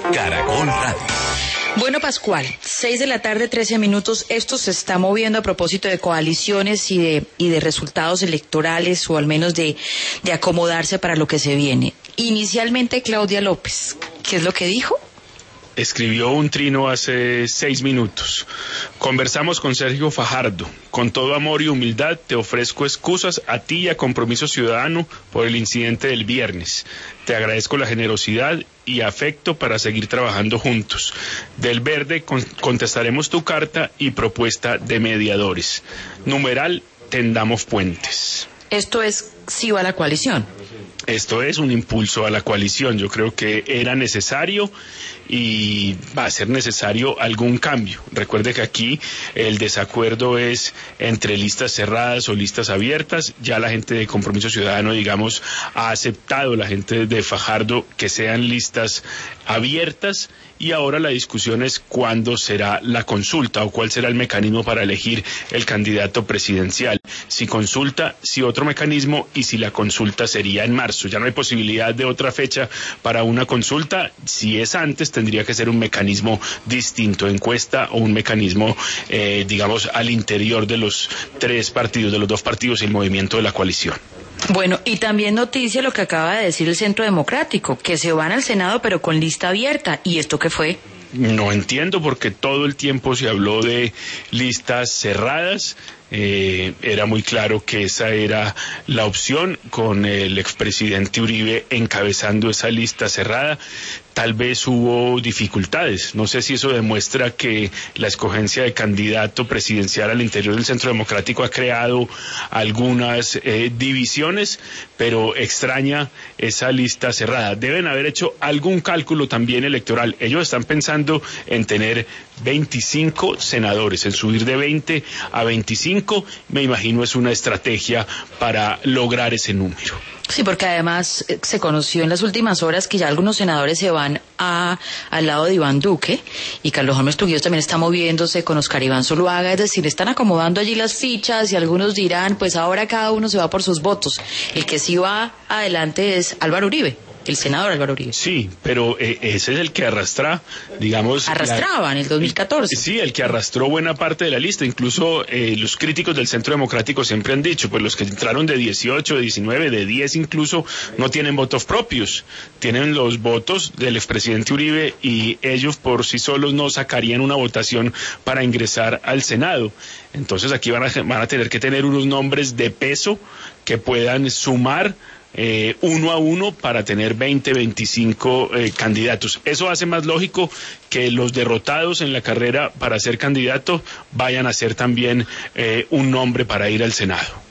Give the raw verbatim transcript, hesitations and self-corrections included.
Caracol Radio. Bueno, Pascual, seis de la tarde, trece minutos. Esto se está moviendo a propósito de coaliciones y de y de resultados electorales, o al menos de, de acomodarse para lo que se viene. Inicialmente, Claudia López, ¿qué es lo que dijo? Escribió un trino hace seis minutos. Conversamos con Sergio Fajardo. Con todo amor y humildad te ofrezco excusas a ti y a Compromiso Ciudadano por el incidente del viernes. Te agradezco la generosidad y afecto para seguir trabajando juntos. Del Verde con- contestaremos tu carta y propuesta de mediadores. Numeral, tendamos puentes. Esto es sí va a la coalición. Esto es un impulso a la coalición. Yo creo que era necesario y va a ser necesario algún cambio. Recuerde que aquí el desacuerdo es entre listas cerradas o listas abiertas. Ya la gente de Compromiso Ciudadano, digamos, ha aceptado, la gente de Fajardo, que sean listas abiertas, y ahora la discusión es cuándo será la consulta o cuál será el mecanismo para elegir el candidato presidencial. Si consulta, si otro mecanismo, y si la consulta sería en marzo. Ya no hay posibilidad de otra fecha para una consulta. Si es antes, tendría que ser un mecanismo distinto, encuesta o un mecanismo, eh, digamos, al interior de los tres partidos, de los dos partidos y el movimiento de la coalición. Bueno, y también noticia lo que acaba de decir el Centro Democrático, que se van al Senado pero con lista abierta. ¿Y esto qué fue? No entiendo, porque todo el tiempo se habló de listas cerradas. Eh, era muy claro que esa era la opción, con el expresidente Uribe encabezando esa lista cerrada. Tal vez hubo dificultades. No sé si eso demuestra que la escogencia de candidato presidencial al interior del Centro Democrático ha creado algunas eh, divisiones, pero extraña esa lista cerrada. Deben haber hecho algún cálculo también electoral. Ellos están pensando en tener veinticinco senadores, en subir de veinte a veinticinco. Me imagino es una estrategia para lograr ese número. Sí, porque además eh, se conoció en las últimas horas que ya algunos senadores se van a al lado de Iván Duque, y Carlos Holmes Trujillo también está moviéndose con Oscar Iván Zuluaga, es decir, están acomodando allí las fichas, y algunos dirán, pues ahora cada uno se va por sus votos. El que sí va adelante es Álvaro Uribe, el senador Álvaro Uribe. Sí, pero eh, ese es el que arrastra, digamos... Arrastraba la, en el dos mil catorce. Sí, el que arrastró buena parte de la lista. Incluso eh, los críticos del Centro Democrático siempre han dicho, pues los que entraron de dieciocho, de diecinueve, de diez incluso, no tienen votos propios. Tienen los votos del expresidente Uribe, y ellos por sí solos no sacarían una votación para ingresar al Senado. Entonces aquí van a, van a tener que tener unos nombres de peso que puedan sumar Eh, uno a uno para tener veinte, veinticinco eh, candidatos. Eso hace más lógico que los derrotados en la carrera para ser candidatos vayan a ser también eh, un nombre para ir al Senado.